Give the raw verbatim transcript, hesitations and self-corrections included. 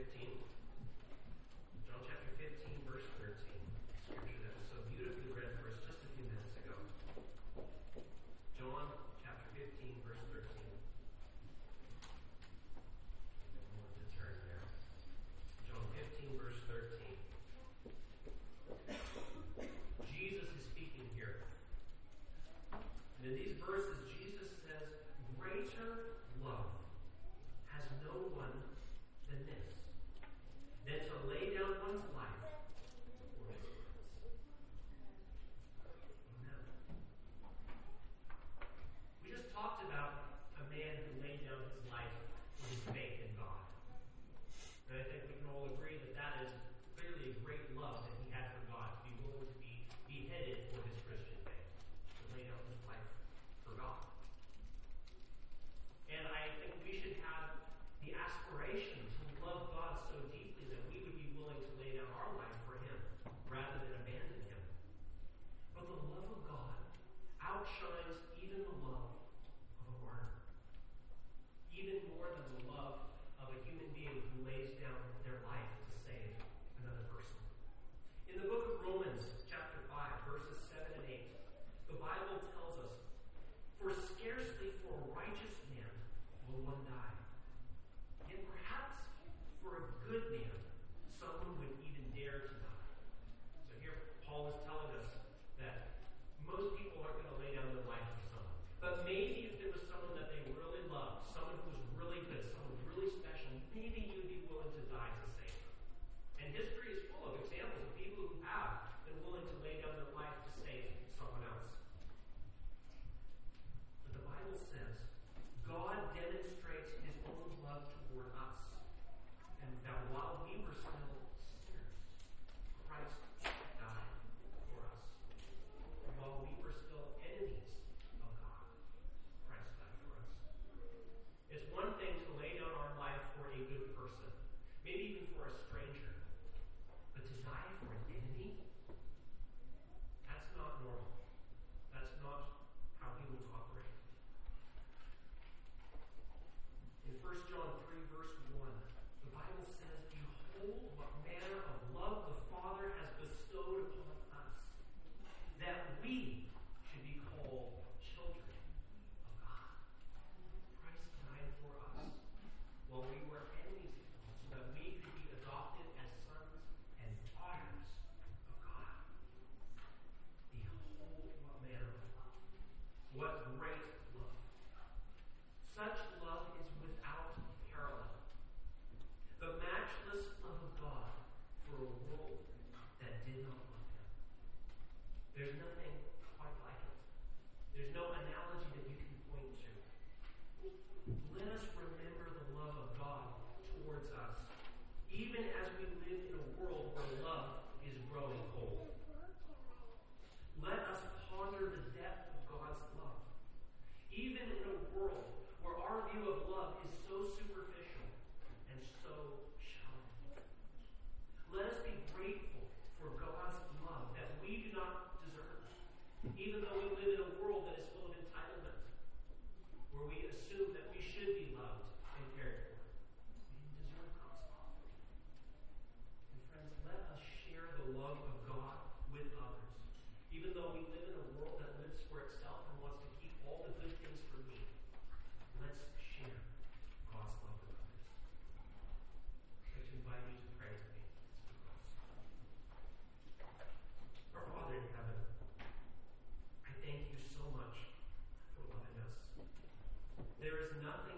fifteen. John chapter fifteen, verse thirteen. Scripture that was so beautifully read for us just a few minutes ago. John chapter fifteen, verse thirteen. I want to turn there. John fifteen, verse thirteen. Jesus is speaking here. And in these verses, Jesus says, greater love has no one than this, than to lay down one's life for his friends. Amen. We just talked about a man who laid down his life for his faith in God. And I think we can all agree that that is clearly a great love that he had for God, to be willing to be beheaded for his Christian faith, to lay down his life for God. And I think we should have the aspiration to love God so deeply that we would be willing to lay down our life for him rather than abandon him. But the love of God outshines even the love of a martyr, even more than the love of a human being who lays down their life to save another person. In the book of Romans, chapter five, verses seven and eight, the Bible tells us, for scarcely for a righteous man will one die. Yet perhaps for a good man, someone would even dare to die. So here Paul is telling us that most people aren't going to lay down their life for someone. But maybe if there was someone that they really loved, someone who was really good, someone really special, maybe you'd be willing to die to save them. And history is full of examples of people who have been willing to lay down their life to save someone else. But the Bible says God demonstrates his own love toward us, and that while we were still sinners, Christ died for us. And while we were still enemies of God, Christ died for us. It's one thing to lay down our life for a good person, maybe even for a stranger, but to die for an enemy? That's not normal. That's not how humans operate. In First John three, verse one, the Bible says, behold, what manner of love the Father has bestowed upon us, that we should be called children of God. Christ died for us while we were enemies of God, so that we could be adopted as sons and daughters of God. Behold, what manner of love. What great love. Such love is without parallel. The matchless love of God for a world that did not love him. There's nothing quite like it. There's no analogy that you can point to. Let us remember the love of God towards us, even as we live in a world where love is growing cold. Let us ponder the depth of God's love, even in a world where our view of love is so superficial and so shallow. Let us be grateful for God's love that we do not deserve, even though we live in a world that is full of entitlement, where we assume that we should be loved and cared for. We deserve God's love. And friends, let us share the love of God with others, even though we live in a world that lives for itself and wants to keep all the good things for me. Let's share God's love with others. I'd like to invite you to pray with me. Our Father in heaven, I thank you so much for loving us. There is nothing